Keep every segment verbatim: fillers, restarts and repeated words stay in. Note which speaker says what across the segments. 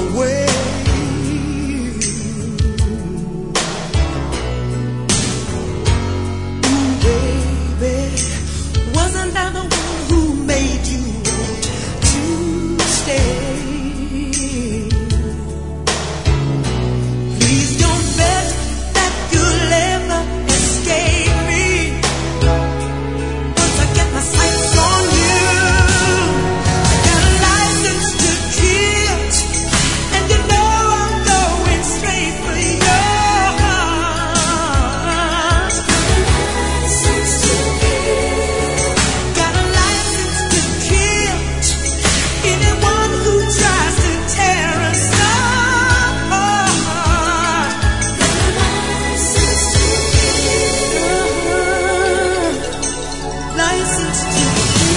Speaker 1: away. Ooh, baby, wasn't I the one who made you want to stay? Please don't bet that you'll ever escape me. Once I get my sights on you, I got a license to kill, and you know I'm going straight for your heart. License to kill. Got a license to kill anyone who tries to tear us apart. License to kill. License to kill.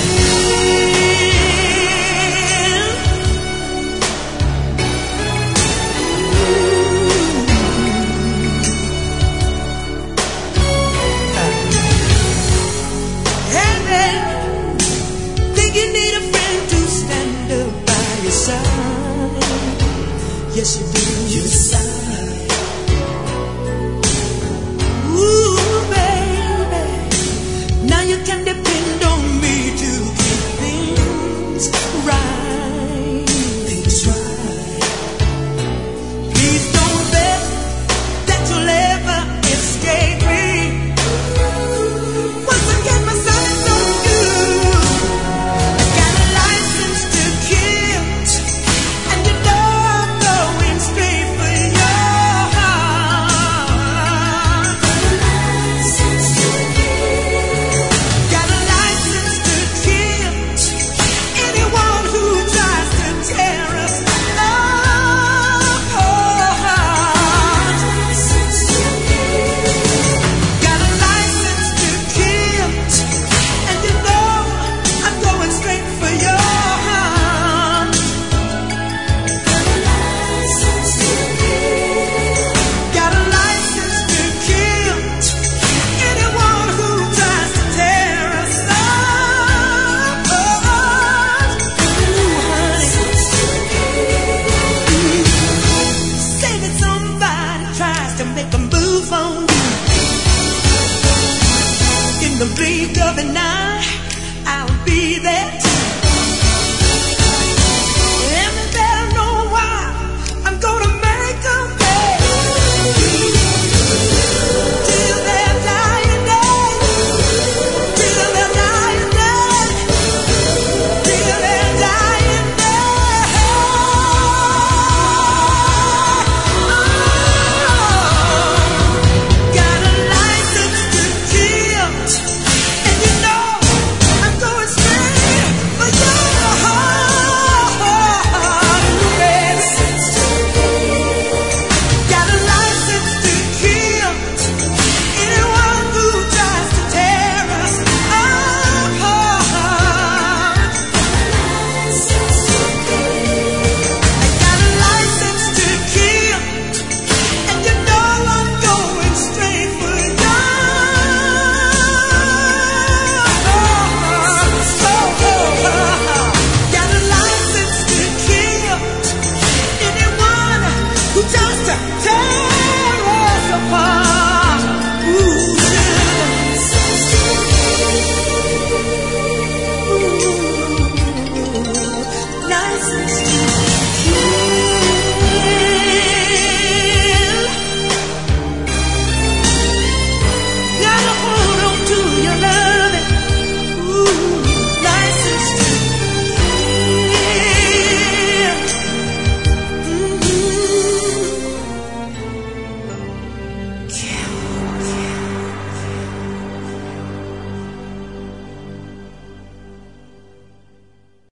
Speaker 1: Hey, baby, think you need a friend to stand up by your side? Yes, you do. Your side.